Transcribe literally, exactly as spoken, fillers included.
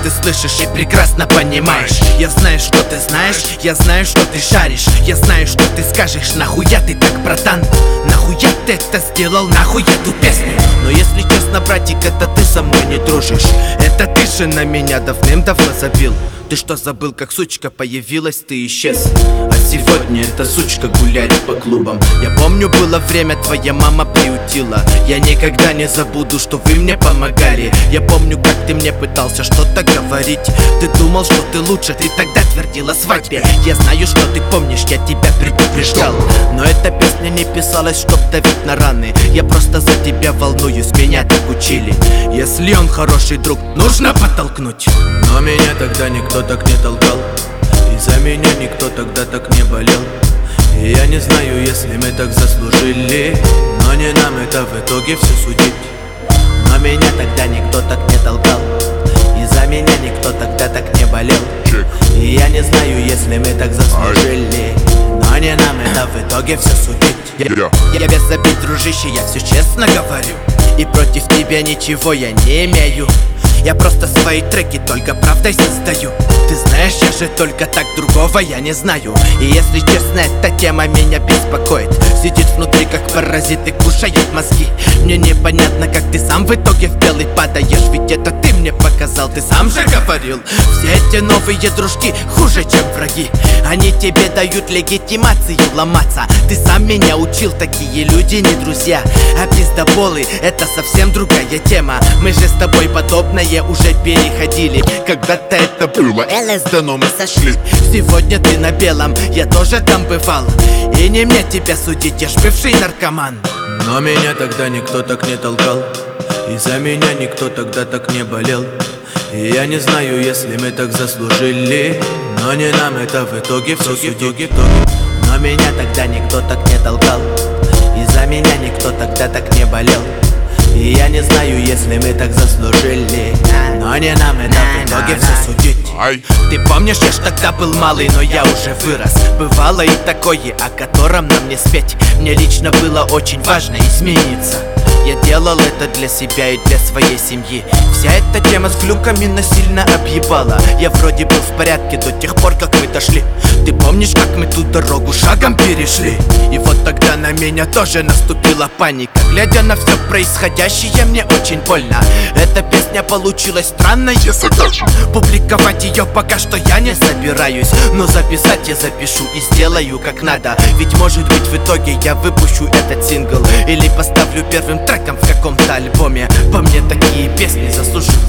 ты слышишь и прекрасно понимаешь. Я знаю, что ты знаешь, я знаю, что ты шаришь. Я знаю, что ты скажешь, нахуя ты так, братан? Нахуя ты это сделал, нахуй эту песню? Но если честно, братик, это ты со мной не дружишь. Это ты же на меня давным-давно забил. Ты что, забыл, как сучка появилась, ты исчез. А сегодня эта сучка гуляет по клубам. Я помню, было время, твоя мама приютила. Я никогда не забуду, что вы мне помогали. Я помню, как ты мне пытался что-то говорить. Ты думал, что ты лучше, ты тогда твердил о свадьбе. Я знаю, что ты помнишь, я тебя предупреждал. Но эта песня не писалась, чтоб давить на раны. Я просто за тебя волнуюсь, меня так учили. Если он хороший друг, нужно подтолкнуть. Но меня тогда никто так не толкал, и за меня никто тогда так не болел. И я не знаю, если мы так заслужили, но не нам это в итоге все судить. Но меня тогда никто так не толкал, и за меня никто тогда так не болел. И я не знаю, если мы так заслужили, но не нам это в итоге все судить. Я, я без обид, дружище, я все честно говорю, и против тебя ничего я не имею. Я просто свои треки только правдой создаю. Ты знаешь, я же только так, другого я не знаю. И если честно, эта тема меня беспокоит. Сидит внутри, как паразит, и кушает мозги. Мне непонятно, как ты сам в итоге в белый падаешь. Ведь это ты мне показал, ты сам же говорил. Все эти новые дружки хуже, чем враги. Они тебе дают легитимацию ломаться. Ты сам меня учил, такие люди не друзья. А пиздоболы — это совсем другая тема. Мы же с тобой подобное уже переходили. Когда-то это было ЛСД, но мы сошли. Сегодня ты на белом, я тоже там бывал. И не мне тебя судить, я ж бывший наркоман. Но меня тогда никто так не толкал, и за меня никто тогда так не болел. И я не знаю, если мы так заслужили, но не нам это в итоге все судить. Но меня тогда никто так не толкал, и за меня никто тогда так не болел. И я не знаю, если мы так заслужили, но не нам это в итоге все судить. Ты помнишь, я ж тогда был малый, но я уже вырос. Бывало и такое, о котором нам не спеть. Мне лично было очень важно измениться. Я делал это для себя и для своей семьи. Вся эта тема с глюками насильно объебала. Я вроде был в порядке до тех пор, как мы дошли. Ты помнишь, как мы ту дорогу шагом перешли? И вот тогда на меня тоже наступила паника. Глядя на все происходящее, мне очень больно. Эта песня получилась странной, я согласен. Публиковать ее пока что я не собираюсь, но записать я запишу и сделаю как надо. Ведь может быть в итоге я выпущу этот сингл или поставлю первым треком в каком-то альбоме. По мне такие песни заслуживают